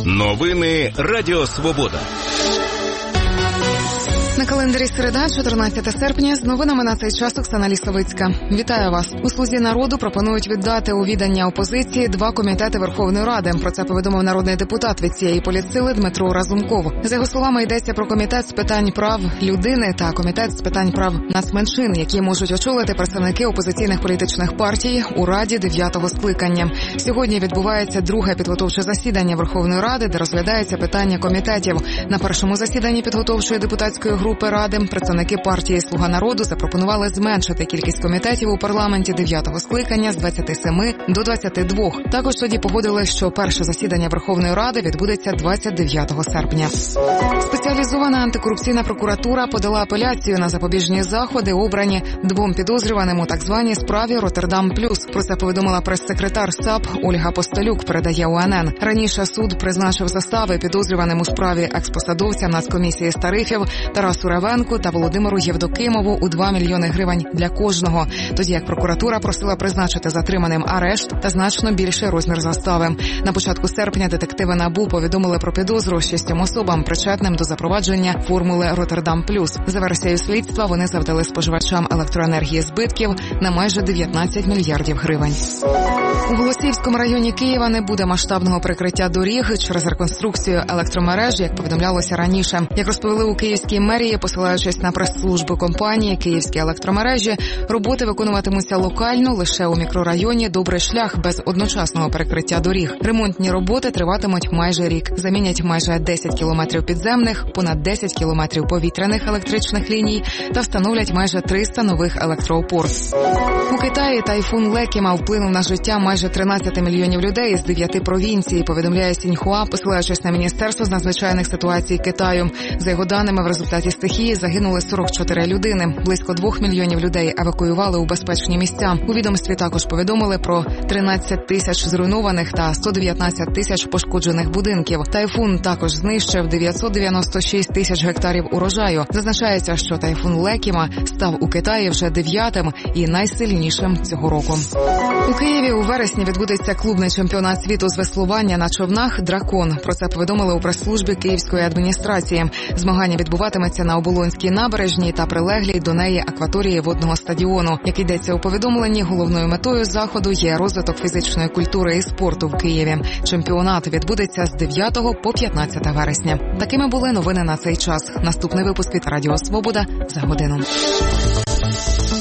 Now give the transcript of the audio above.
Новини Радіо Свобода. На календарі середа, 14 серпня, з новинами на цей час Оксана Лісовицька. Вітаю вас. У «Слузі народу» пропонують віддати у відання опозиції 2 комітети Верховної Ради. Про це повідомив народний депутат від цієї політсили Дмитро Разумков. За його словами, йдеться про комітет з питань прав людини та комітет з питань прав нацменшин, які можуть очолити представники опозиційних політичних партій у Раді 9-го скликання. Сьогодні відбувається друге підготовче засідання Верховної Ради, де розглядається питання комітетів. На першому засіданні підготовчої депутатської групи Ради представники партії «Слуга народу» запропонували зменшити кількість комітетів у парламенті 9-го скликання з 27 до 22. Також тоді погодили, що перше засідання Верховної Ради відбудеться 29 серпня. Спеціалізована антикорупційна прокуратура подала апеляцію на запобіжні заходи, обрані 2 підозрюваним у так званій справі «Роттердам Плюс». Про це повідомила прес-секретар САП Ольга Постолюк, передає УНН. Раніше суд призначив застави підозрюваним у справі експосадовцям Нацкомісії з тарифів Тарасу Ревенку та Володимиру Євдокимову у 2 мільйони гривень для кожного, тоді як прокуратура просила призначити затриманим арешт та значно більший розмір застави. На початку серпня детективи НАБУ повідомили про підозру 6 особам, причетним до запровадження формули «Роттердам Плюс». За версією слідства, вони завдали споживачам електроенергії збитків на майже 19 мільярдів гривень. У Голосіївському районі Києва не буде масштабного перекриття доріг через реконструкцію електромережі, як повідомлялося раніше. Як розповіли у Київській мерії, посилаючись на прес-службу компанії «Київські електромережі», роботи виконуватимуться локально лише у мікрорайоні «Добрий шлях» без одночасного перекриття доріг. Ремонтні роботи триватимуть майже рік. Замінять майже 10 кілометрів підземних, понад 10 кілометрів повітряних електричних ліній та встановлять майже 300 нових електроопор. У Китаї тайфун Лекіма вплинув на життя майже 13 мільйонів людей з 9 провінцій, повідомляє Сіньхуа, посилаючись на Міністерство з надзвичайних ситуацій Китаю. За його даними, в результаті стихії загинули 44 людини. Близько 2 мільйонів людей евакуювали у безпечні місця. У відомстві також повідомили про 13 тисяч зруйнованих та 119 тисяч пошкоджених будинків. Тайфун також знищив 996 тисяч гектарів урожаю. Зазначається, що тайфун Лекіма став у Китаї вже 9-м і найсильнішим цього року. У Києві у вересні відбудеться клубний чемпіонат світу з веслування на човнах «Дракон». Про це повідомили у прес-службі Київської адміністрації. Змагання відбуватиметься на Оболонській набережній та прилеглій до неї акваторії водного стадіону. Як йдеться у повідомленні, головною метою заходу є розвиток фізичної культури і спорту в Києві. Чемпіонат відбудеться з 9 по 15 вересня. Такими були новини на цей час. Наступний випуск від Радіо Свобода за годину.